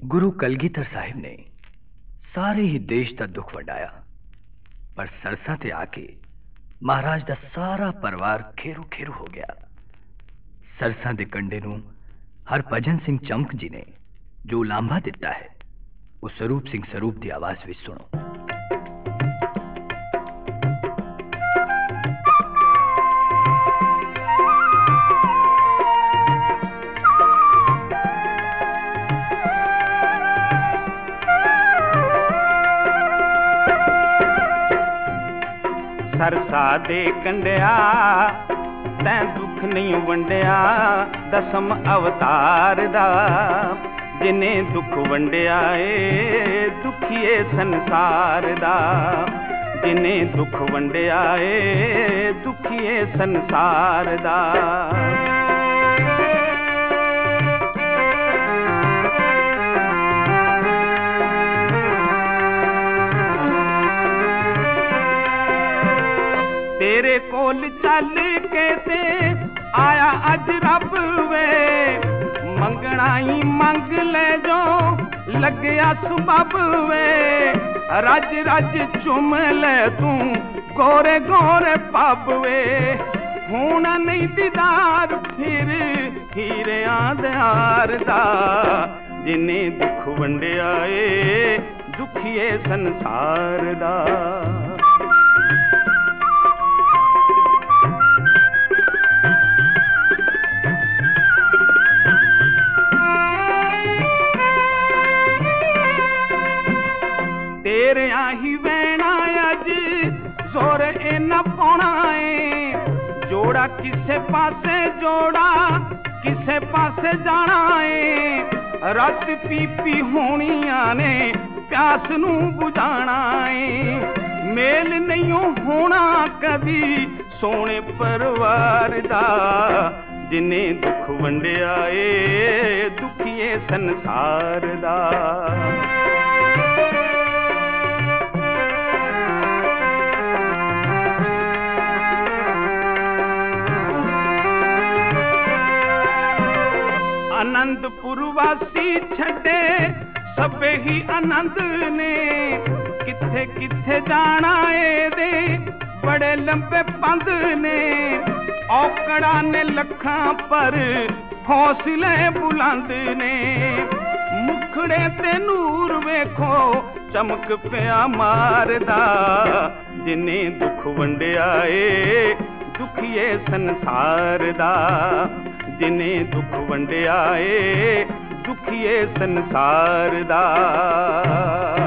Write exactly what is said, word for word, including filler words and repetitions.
गुरु कलगीधर साहिब ने सारे ही देश का दुख वंडाया, पर सरसा ते आके महाराज का सारा परिवार खेरू खेरू हो गया। सरसा के कंडे नूं हरभजन सिंह चमक जी ने जो लांभा दिता है, उस स्वरूप सिंह स्वरूप की आवाज भी सुनो। सरसा दे कंडिया तैं दुख नहीं वंडिया, दसम अवतार दा जिने दुख वंडिया ए दुखिए संसार दा, जिने दुख वंडिया ए दुखिए संसार दा। तेरे कोल चल के ते आया अज रब वे, मंगना ही मंग ले जो लग्या सुबब वे, रज रज चुम ले तू गोरे गोरे पब वे, होना नहीं दीदार फिर हीरे आधार दा, जिने दुख वंडिया ए दुखिए संसार दा। तेरे ही वैना अज जोर ए न पाना है, जोड़ा किसे पासे जोड़ा किसे पासे जाना है, रात पी पी होनिया ने प्यास नू बुझाना है, मेल नहीं होना कभी सोने परिवार दा, जिने दुख वंडिया ए दुखिए संसार दा। आनंदपुर वासी छड़े सबे ही आनंद ने, किथे किथे जाना ए दे बड़े लंबे पंद ने, औकड़ा ने लखां पर हौसले बुलंद ने, मुखड़े ते नूर वेखो चमक पिया मारदा, जिने दुख वंडिया ए दुखिए संसार दा, जिने दुख वंडिया ए दुखिए संसार दा।